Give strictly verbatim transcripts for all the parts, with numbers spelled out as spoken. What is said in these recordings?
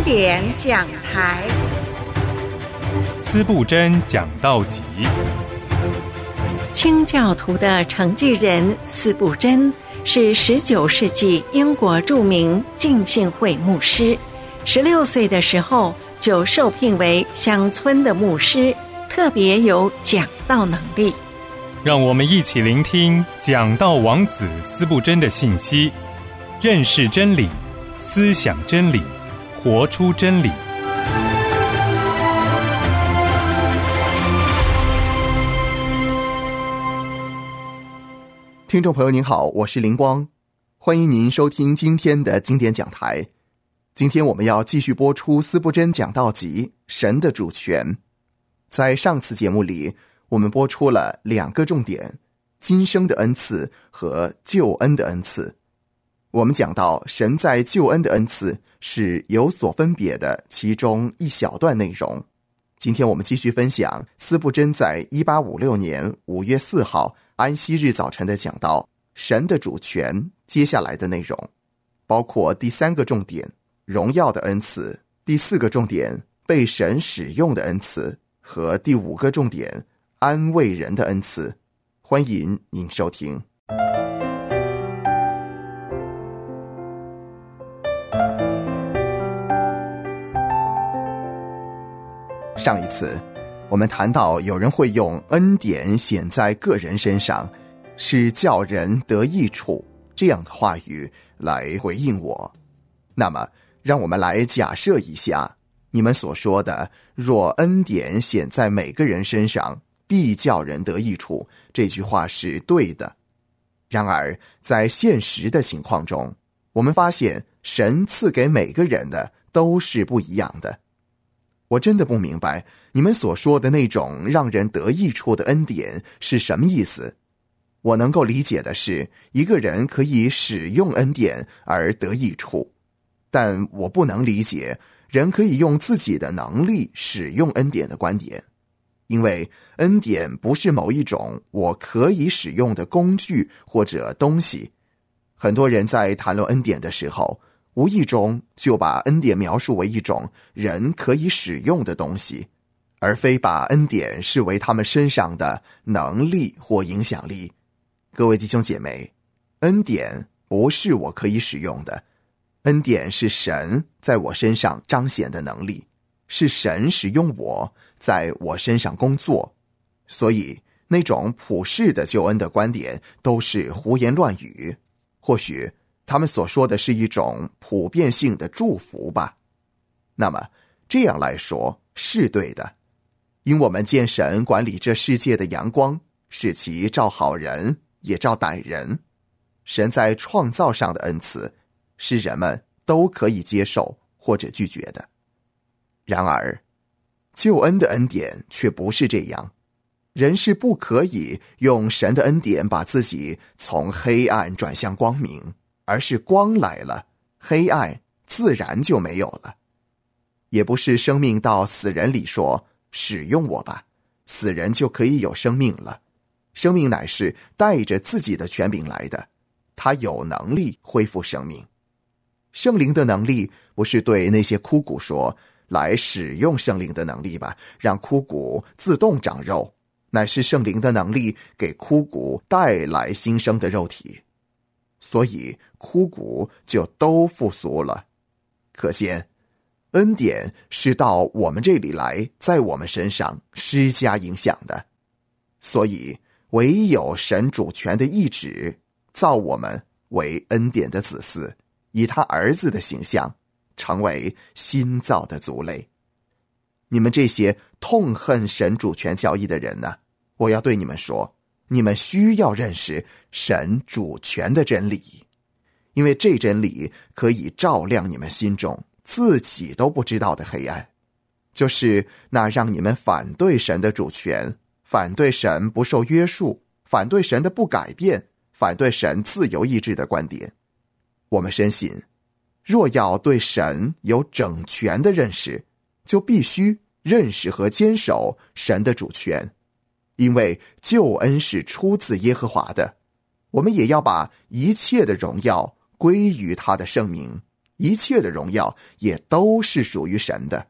典讲台， 司布真讲道集。 清教徒的承继人司布真是十九世纪英国著名浸信会牧师，十六岁的时候就受聘为乡村的牧师，特别有讲道能力。 让我们一起聆听讲道王子司布真的信息，认识真理，思想真理，活出真理。 听众朋友您好，我是林光，欢迎您收听今天的经典讲台。今天我们要继续播出司布真讲道集神的主权。在上次节目里，我们播出了两个重点，今生的恩赐和救恩的恩赐。我们讲到神在救恩的恩赐是有所分别的其中一小段内容。今天我们继续分享司布真在一八五六年五月四号安息日早晨的讲道神的主权接下来的内容，包括第三个重点荣耀的恩赐，第四个重点被神使用的恩赐，和第五个重点安慰人的恩赐。欢迎您收听。上一次我们谈到有人会用恩典显在个人身上，是叫人得益处这样的话语来回应我。那么让我们来假设一下，你们所说的若恩典显在每个人身上，必叫人得益处，这句话是对的。然而在现实的情况中，我们发现神赐给每个人的都是不一样的。我真的不明白你们所说的那种让人得益处的恩典是什么意思。我能够理解的是，一个人可以使用恩典而得益处，但我不能理解人可以用自己的能力使用恩典的观点。因为恩典不是某一种我可以使用的工具或者东西。很多人在谈论恩典的时候，无意中就把恩典描述为一种人可以使用的东西，而非把恩典视为他们身上的能力或影响力。各位弟兄姐妹，恩典不是我可以使用的，恩典是神在我身上彰显的能力，是神使用我在我身上工作。所以那种普世的救恩的观点都是胡言乱语，或许他们所说的是一种普遍性的祝福吧。那么这样来说是对的，因我们见神管理这世界的阳光，使其照好人也照歹人。神在创造上的恩赐是人们都可以接受或者拒绝的。然而救恩的恩典却不是这样，人是不可以用神的恩典把自己从黑暗转向光明，而是光来了，黑暗自然就没有了。也不是生命到死人里说使用我吧，死人就可以有生命了。生命乃是带着自己的权柄来的，他有能力恢复生命。圣灵的能力不是对那些枯骨说来使用圣灵的能力吧，让枯骨自动长肉，乃是圣灵的能力给枯骨带来新生的肉体，所以枯骨就都复苏了。可见恩典是到我们这里来，在我们身上施加影响的。所以唯有神主权的意志造我们为恩典的子嗣，以他儿子的形象成为新造的族类。你们这些痛恨神主权教义的人呢，我要对你们说，你们需要认识神主权的真理，因为这真理可以照亮你们心中自己都不知道的黑暗，就是那让你们反对神的主权，反对神不受约束，反对神的不改变，反对神自由意志的观点。我们深信，若要对神有整全的认识，就必须认识和坚守神的主权。因为救恩是出自耶和华的，我们也要把一切的荣耀归于他的圣名， 一切的荣耀也都是属于神的。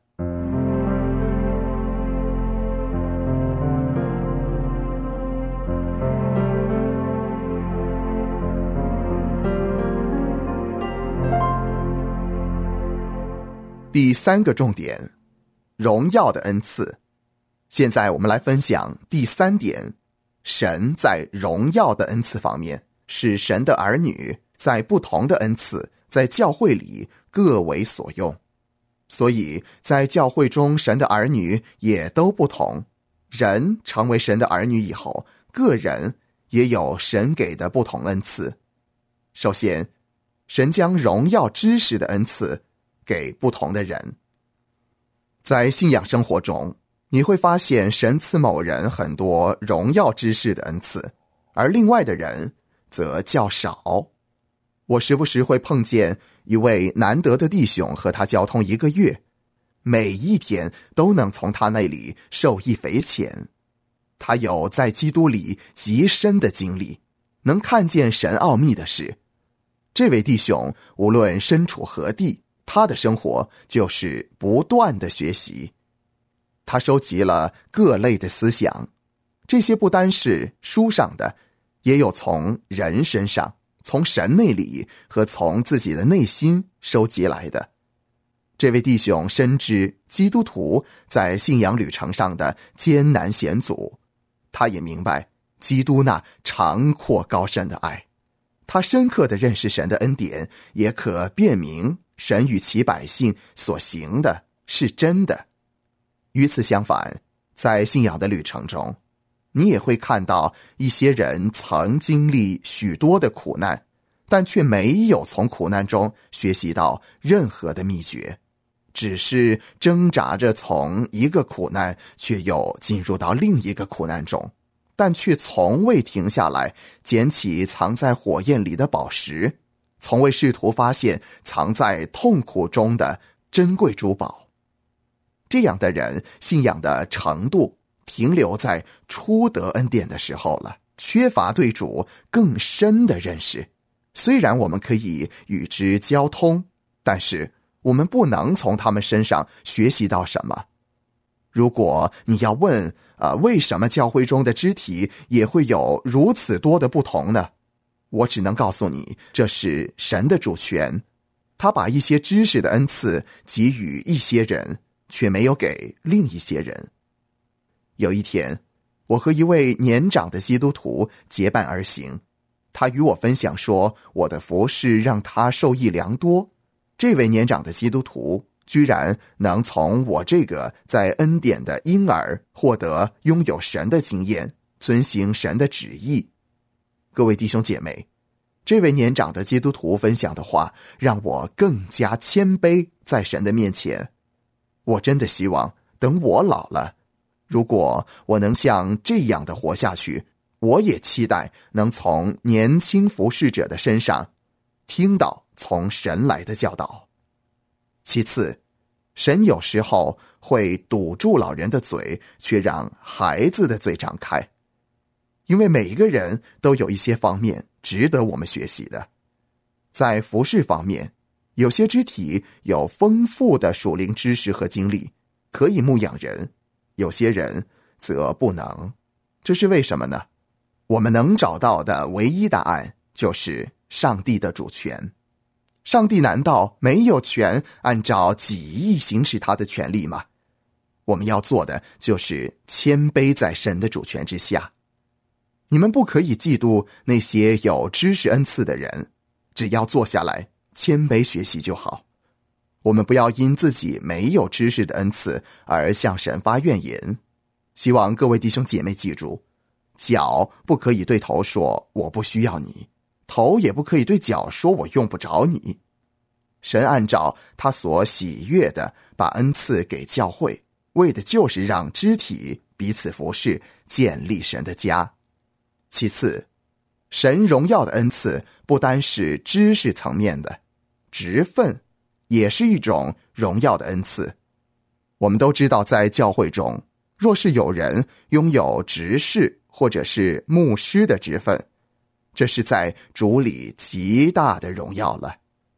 第三个重点，荣耀的恩赐。现在我们来分享第三点，神在荣耀的恩赐方面，使神的儿女在不同的恩赐在教会里各为所用。所以在教会中，神的儿女也都不同。人成为神的儿女以后，个人也有神给的不同恩赐。首先，神将荣耀知识的恩赐给不同的人。在信仰生活中，你会发现神赐某人很多荣耀知识的恩赐，而另外的人则较少。我时不时会碰见一位难得的弟兄，和他交通一个月，每一天都能从他那里受益匪浅。他有在基督里极深的经历，能看见神奥秘的事。这位弟兄无论身处何地，他的生活就是不断的学习。他收集了各类的思想，这些不单是书上的，也有从人身上，从神那里和从自己的内心收集来的。这位弟兄深知基督徒在信仰旅程上的艰难险阻，他也明白基督那长阔高深的爱。他深刻地认识神的恩典，也可辨明神与其百姓所行的是真的。与此相反，在信仰的旅程中，你也会看到一些人曾经历许多的苦难，但却没有从苦难中学习到任何的秘诀，只是挣扎着从一个苦难却又进入到另一个苦难中，但却从未停下来捡起藏在火焰里的宝石，从未试图发现藏在痛苦中的珍贵珠宝。这样的人信仰的程度停留在初得恩典的时候了，缺乏对主更深的认识。虽然我们可以与之交通，但是我们不能从他们身上学习到什么。如果你要问呃，为什么教会中的肢体也会有如此多的不同呢？我只能告诉你，这是神的主权。他把一些知识的恩赐给予一些人，却没有给另一些人。有一天，我和一位年长的基督徒结伴而行，他与我分享说，我的服事让他受益良多。这位年长的基督徒居然能从我这个在恩典的婴儿获得拥有神的经验，遵行神的旨意。各位弟兄姐妹，这位年长的基督徒分享的话让我更加谦卑在神的面前。我真的希望等我老了，如果我能像这样的活下去，我也期待能从年轻服侍者的身上听到从神来的教导。其次，神有时候会堵住老人的嘴，却让孩子的嘴张开。因为每一个人都有一些方面值得我们学习的。在服事方面，有些肢体有丰富的属灵知识和经历，可以牧养人，有些人则不能。这是为什么呢？我们能找到的唯一答案就是上帝的主权。上帝难道没有权按照己意行使他的权利吗？我们要做的就是谦卑在神的主权之下。你们不可以嫉妒那些有知识恩赐的人，只要坐下来谦卑学习就好。我们不要因自己没有知识的恩赐而向神发怨言。希望各位弟兄姐妹记住，脚不可以对头说我不需要你，头也不可以对脚说我用不着你。神按照他所喜悦的把恩赐给教会，为的就是让肢体彼此服侍，建立神的家。其次，神荣耀的恩赐不单是知识层面的，职分也是一种荣耀的恩赐。我们都知道，在教会中，若是有人拥有执事或者是牧师的职分，这是在主里极大的荣耀了。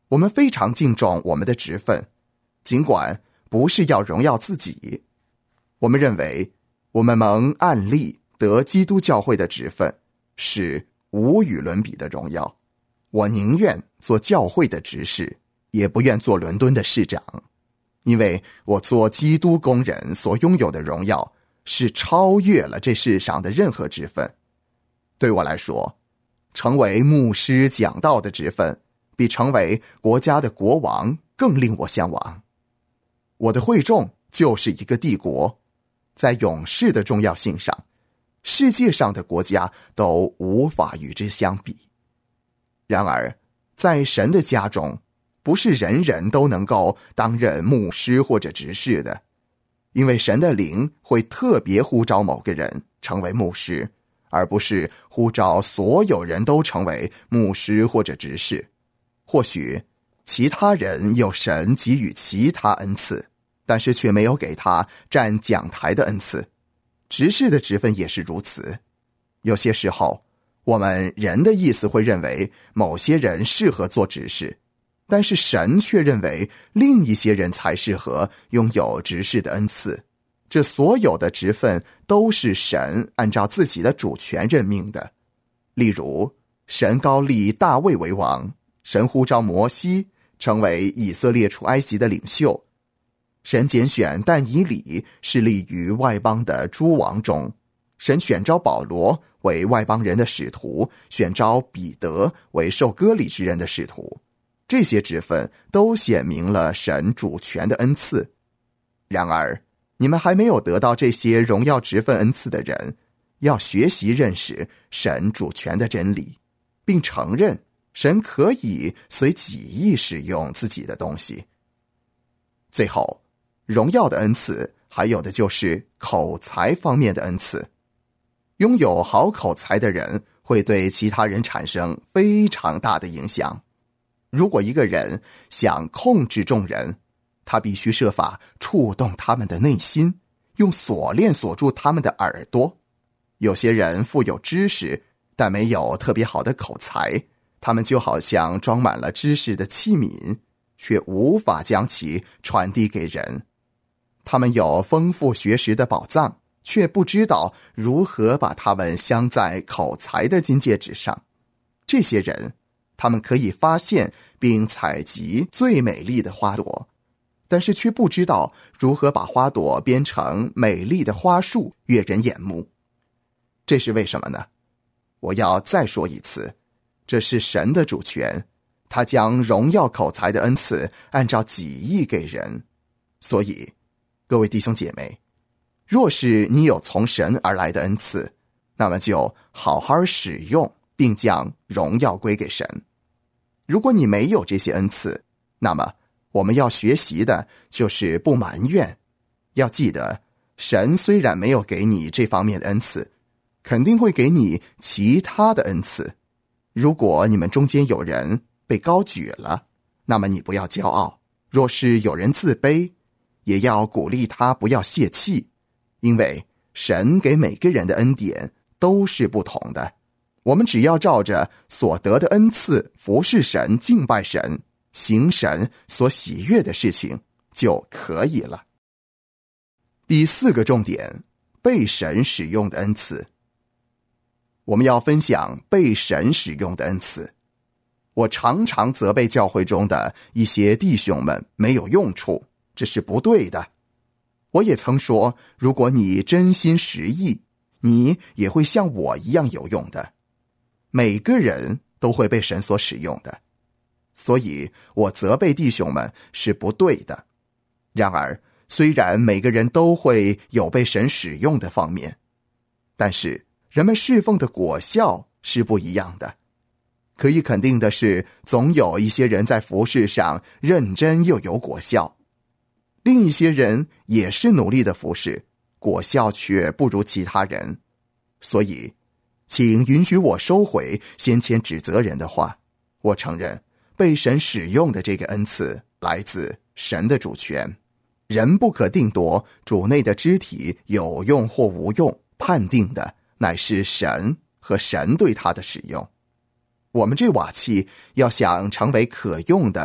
我们非常敬重我们的职分，尽管不是要荣耀自己。我们认为我们蒙按立得基督教会的职分是无与伦比的荣耀。我宁愿做教会的执事，也不愿做伦敦的市长，因为我做基督工人所拥有的荣耀是超越了这世上的任何职分。对我来说，成为牧师讲道的职分比成为国家的国王更令我向往。我的会众就是一个帝国，在勇士的重要性上，世界上的国家都无法与之相比。然而在神的家中，不是人人都能够担任牧师或者执事的，因为神的灵会特别呼召某个人成为牧师，而不是呼召所有人都成为牧师或者执事。或许其他人有神给予其他恩赐，但是却没有给他站讲台的恩赐。执事的职分也是如此。有些时候我们人的意思会认为某些人适合做执事，但是神却认为另一些人才适合拥有执事的恩赐。这所有的职分都是神按照自己的主权任命的。例如，神高立大卫为王，神呼召摩西成为以色列出埃及的领袖，神拣选但以理是立于外邦的诸王中，神选召保罗为外邦人的使徒，选召彼得为受割礼之人的使徒。这些职分都显明了神主权的恩赐。然而你们还没有得到这些荣耀职分恩赐的人，要学习认识神主权的真理，并承认神可以随己意使用自己的东西。最后，荣耀的恩赐还有的就是口才方面的恩赐。拥有好口才的人会对其他人产生非常大的影响。如果一个人想控制众人，他必须设法触动他们的内心，用锁链锁住他们的耳朵。有些人富有知识，但没有特别好的口才，他们就好像装满了知识的器皿，却无法将其传递给人。他们有丰富学识的宝藏，却不知道如何把它们镶在口才的金戒指上。这些人，他们可以发现并采集最美丽的花朵，但是却不知道如何把花朵编成美丽的花束，悦人眼目。这是为什么呢？我要再说一次，这是神的主权，他将荣耀口才的恩赐按照己意给人。所以各位弟兄姐妹，若是你有从神而来的恩赐，那么就好好使用，并将荣耀归给神。如果你没有这些恩赐，那么我们要学习的就是不埋怨。要记得，神虽然没有给你这方面的恩赐，肯定会给你其他的恩赐。如果你们中间有人被高举了，那么你不要骄傲；若是有人自卑，也要鼓励他不要泄气，因为神给每个人的恩典都是不同的。我们只要照着所得的恩赐服侍神、敬拜神、行神所喜悦的事情就可以了。第四个重点，被神使用的恩赐。我们要分享被神使用的恩赐。我常常责备教会中的一些弟兄们没有用处，这是不对的。我也曾说，如果你真心实意，你也会像我一样有用的。每个人都会被神所使用的，所以我责备弟兄们是不对的。然而，虽然每个人都会有被神使用的方面，但是人们侍奉的果效是不一样的。可以肯定的是，总有一些人在服事上认真又有果效，另一些人也是努力的服事，果效却不如其他人。所以请允许我收回先前指责人的话。我承认被神使用的这个恩赐来自神的主权，人不可定夺主内的肢体有用或无用，判定的乃是神和神对他的使用。我们这瓦器要想成为可用的，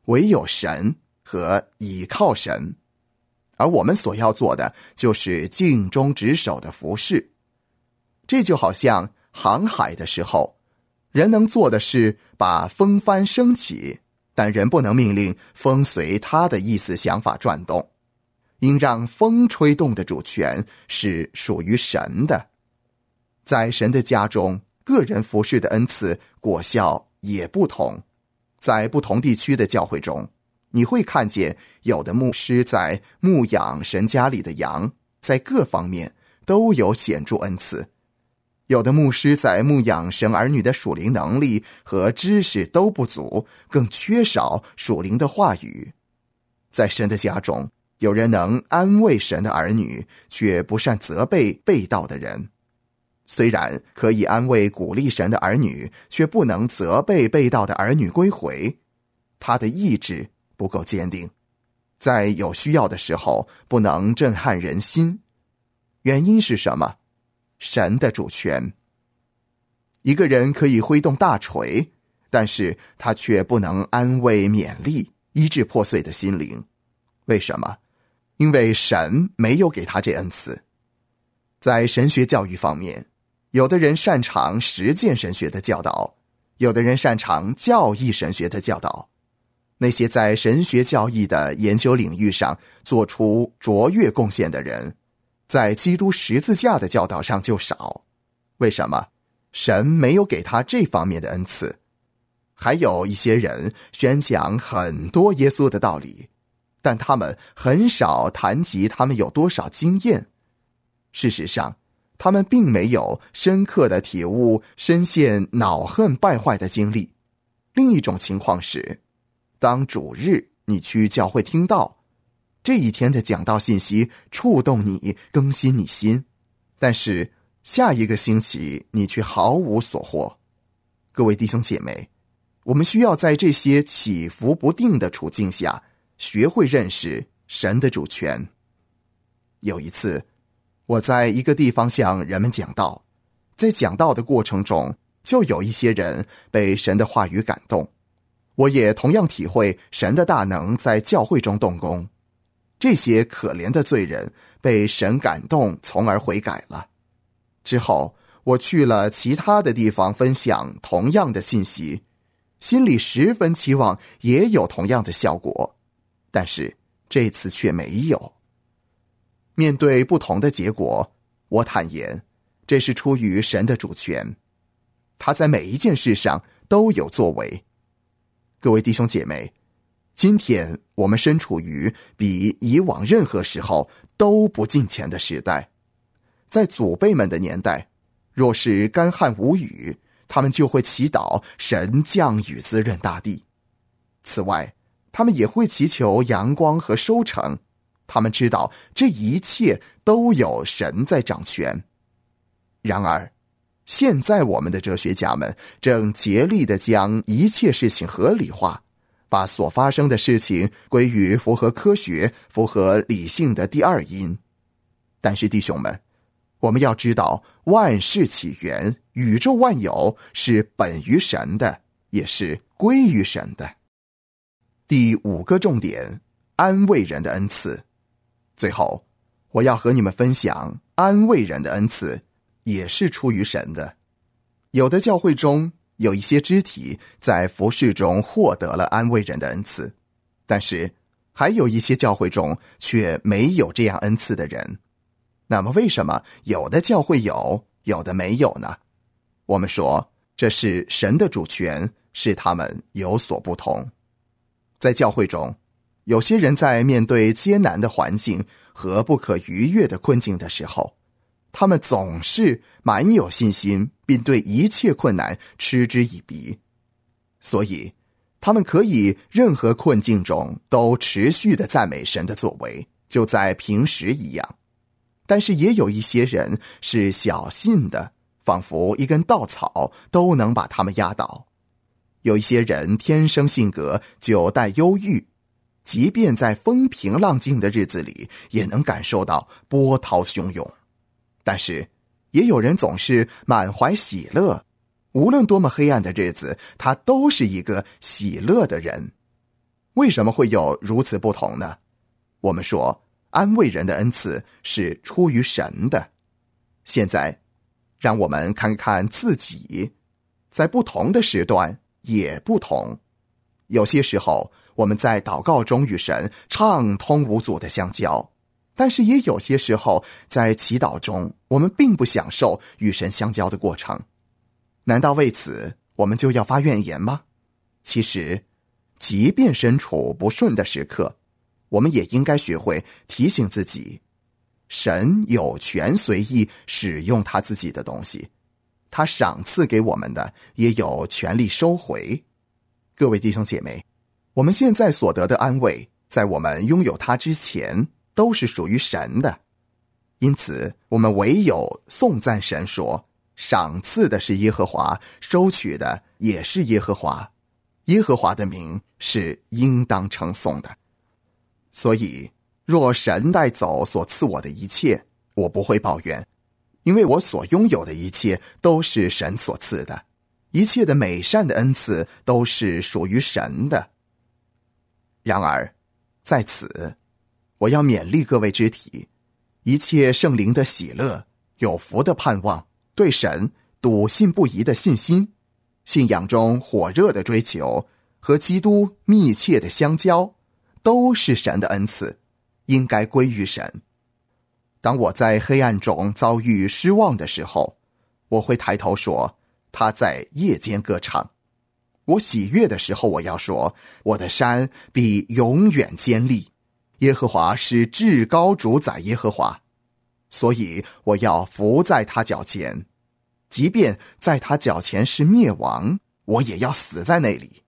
唯有神和倚靠神，而我们所要做的就是尽忠职守的服事。这就好像航海的时候，人能做的是把风帆升起，但人不能命令风随他的意思想法转动，应让风吹动的主权是属于神的。在神的家中，个人服事的恩赐果效也不同。在不同地区的教会中，你会看见有的牧师在牧养神家里的羊，在各方面都有显著恩赐；有的牧师在牧养神儿女的属灵能力和知识都不足，更缺少属灵的话语。在神的家中，有人能安慰神的儿女，却不善责备背道的人。虽然可以安慰鼓励神的儿女，却不能责备背道的儿女归回。他的意志不够坚定，在有需要的时候不能震撼人心。原因是什么？神的主权。一个人可以挥动大锤，但是他却不能安慰勉励，医治破碎的心灵。为什么？因为神没有给他这恩赐。在神学教育方面，有的人擅长实践神学的教导，有的人擅长教义神学的教导。那些在神学教义的研究领域上做出卓越贡献的人，在基督十字架的教导上就少。为什么？神没有给他这方面的恩赐。还有一些人宣讲很多耶稣的道理，但他们很少谈及他们有多少经验。事实上，他们并没有深刻的体悟深陷恼恨败坏的经历。另一种情况是，当主日你去教会听道，这一天的讲道信息触动你，更新你心，但是下一个星期你却毫无所获。各位弟兄姐妹，我们需要在这些起伏不定的处境下，学会认识神的主权。有一次，我在一个地方向人们讲道，在讲道的过程中，就有一些人被神的话语感动。我也同样体会神的大能在教会中动工。这些可怜的罪人被神感动，从而悔改了。之后，我去了其他的地方分享同样的信息，心里十分期望也有同样的效果，但是这次却没有。面对不同的结果，我坦言，这是出于神的主权，他在每一件事上都有作为。各位弟兄姐妹，今天我们身处于比以往任何时候都不敬虔的时代。在祖辈们的年代，若是干旱无雨，他们就会祈祷神降雨滋润大地。此外，他们也会祈求阳光和收成。他们知道这一切都有神在掌权。然而，现在我们的哲学家们正竭力地将一切事情合理化，把所发生的事情归于符合科学、符合理性的第二因。但是弟兄们，我们要知道，万事起源，宇宙万有是本于神的，也是归于神的。第五个重点，安慰人的恩赐。最后，我要和你们分享安慰人的恩赐也是出于神的。有的教会中有一些肢体在服事中获得了安慰人的恩赐，但是还有一些教会中却没有这样恩赐的人。那么为什么有的教会有，有的没有呢？我们说，这是神的主权，使他们有所不同。在教会中，有些人在面对艰难的环境和不可逾越的困境的时候，他们总是满有信心，并对一切困难嗤之以鼻。所以，他们可以任何困境中都持续地赞美神的作为，就在平时一样。但是也有一些人是小信的，仿佛一根稻草都能把他们压倒。有一些人天生性格就带忧郁，即便在风平浪静的日子里，也能感受到波涛汹涌。但是也有人总是满怀喜乐，无论多么黑暗的日子，他都是一个喜乐的人。 为什么会有如此不同呢？我们说安慰人的恩赐是出于神的。现在让我们看看自己，在不同的时段也不同。有些时候我们在祷告中与神畅通无阻的相交，但是也有些时候在祈祷中我们并不享受与神相交的过程。难道为此我们就要发怨言吗？其实即便身处不顺的时刻，我们也应该学会提醒自己，神有权随意使用他自己的东西，他赏赐给我们的也有权利收回。各位弟兄姐妹，我们现在所得的安慰，在我们拥有它之前都是属于神的。因此我们唯有颂赞神说，赏赐的是耶和华，收取的也是耶和华，耶和华的名是应当称颂的。所以若神带走所赐我的一切，我不会抱怨，因为我所拥有的一切都是神所赐的，一切的美善的恩赐都是属于神的。然而在此我要勉励各位肢体，一切圣灵的喜乐，有福的盼望，对神笃信不疑的信心，信仰中火热的追求和基督密切的相交，都是神的恩赐，应该归于神。当我在黑暗中遭遇失望的时候，我会抬头说，他在夜间歌唱。我喜悦的时候，我要说，我的山必永远坚立，耶和华是至高主宰耶和华，所以我要伏在他脚前，即便在他脚前是灭亡，我也要死在那里。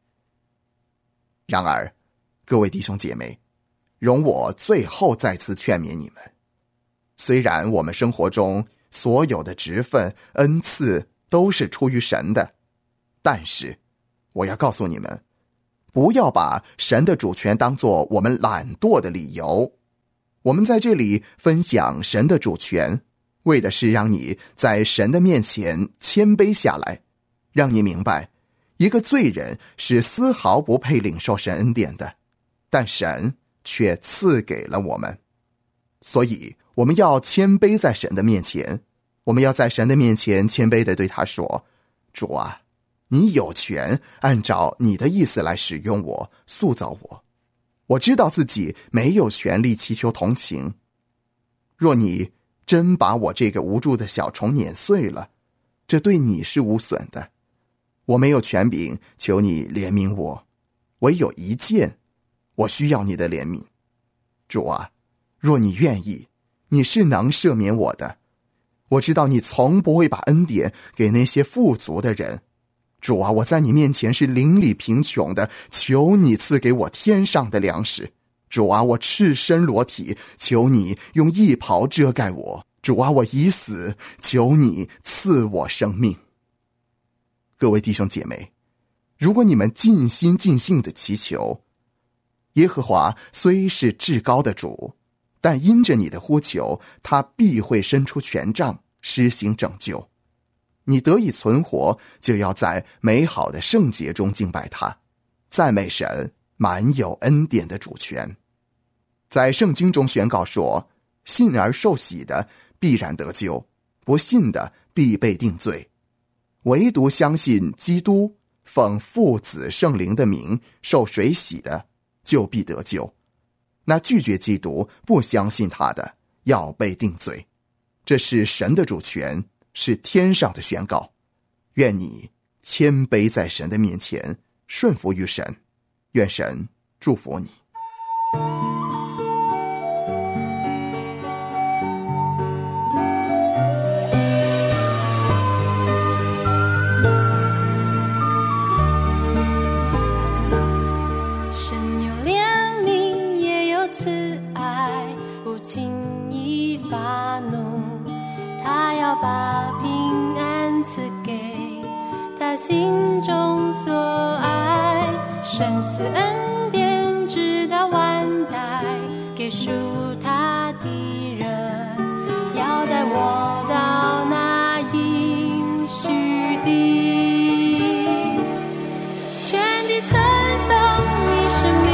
然而各位弟兄姐妹，容我最后再次劝勉你们，虽然我们生活中所有的职分恩赐都是出于神的，但是我要告诉你们，不要把神的主权当作我们懒惰的理由。我们在这里分享神的主权，为的是让你在神的面前谦卑下来，让你明白一个罪人是丝毫不配领受神恩典的，但神却赐给了我们。所以我们要谦卑在神的面前，我们要在神的面前谦卑地对他说，主啊，你有权按照你的意思来使用我，塑造我。我知道自己没有权利祈求同情，若你真把我这个无助的小虫碾碎了，这对你是无损的。我没有权柄求你怜悯我，唯有一件，我需要你的怜悯。主啊，若你愿意，你是能赦免我的。我知道你从不会把恩典给那些富足的人。主啊，我在你面前是邻里贫穷的，求你赐给我天上的粮食。主啊，我赤身裸体，求你用衣袍遮盖我。主啊，我已死，求你赐我生命。各位弟兄姐妹，如果你们尽心尽性的祈求，耶和华虽是至高的主，但因着你的呼求，他必会伸出权杖，施行拯救。你得以存活，就要在美好的圣洁中敬拜他，赞美神满有恩典的主权。在圣经中宣告说，信而受洗的必然得救，不信的必被定罪。唯独相信基督，奉父子圣灵的名受水洗的，就必得救。那拒绝基督不相信他的，要被定罪。这是神的主权，是天上的宣告。愿你谦卑在神的面前，顺服于神。愿神祝福你。 把平安赐给他心中所爱，神赐恩典直到万代，给属他的人，要带我到那应许地，全地称颂你是名。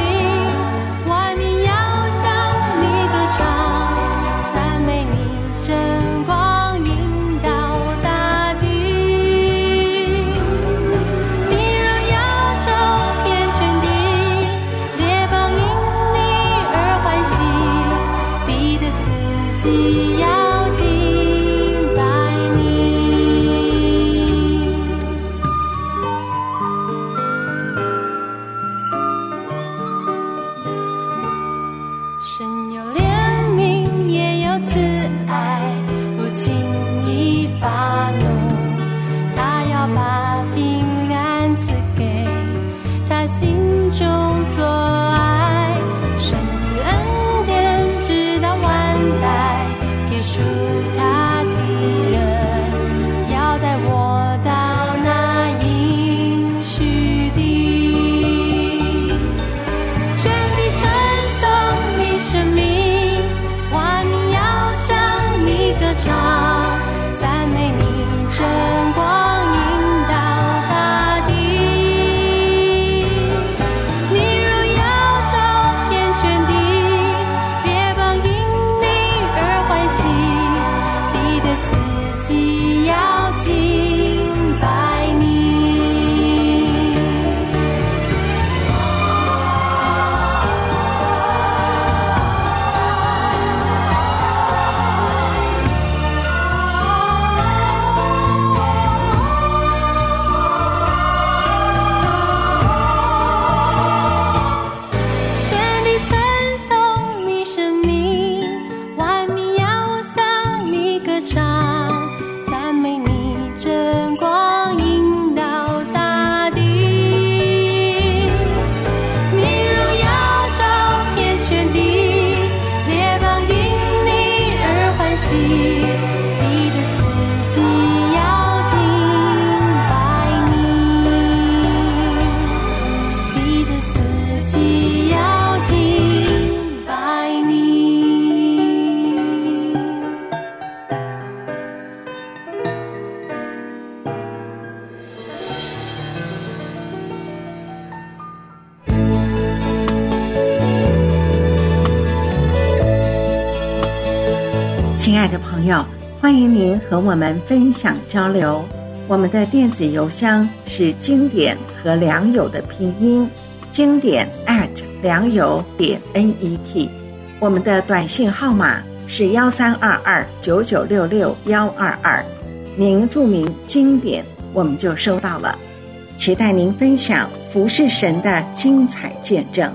亲爱的朋友，欢迎您和我们分享交流。我们的电子邮箱是经典和良友的拼音，经典 at 良友点 net。我们的短信号码是幺三二二九九六六幺二二，您注明经典，我们就收到了。期待您分享服侍神的精彩见证。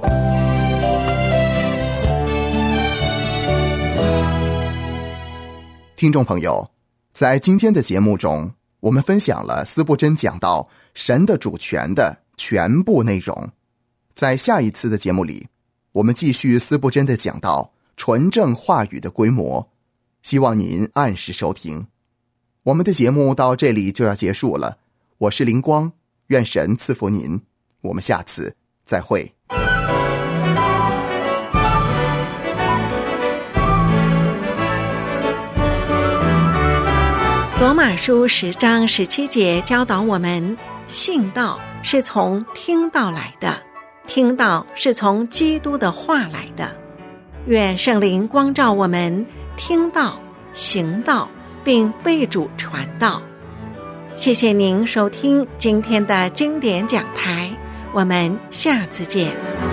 听众朋友，在今天的节目中，我们分享了司布真讲到神的主权的全部内容。在下一次的节目里，我们继续司布真的讲到纯正话语的规模，希望您按时收听。我们的节目到这里就要结束了，我是灵光，愿神赐福您，我们下次再会。 罗马书十章十七节教导我们，信道是从听道来的，听道是从基督的话来的。愿圣灵光照我们，听道、行道，并为主传道。谢谢您收听今天的经典讲台，我们下次见。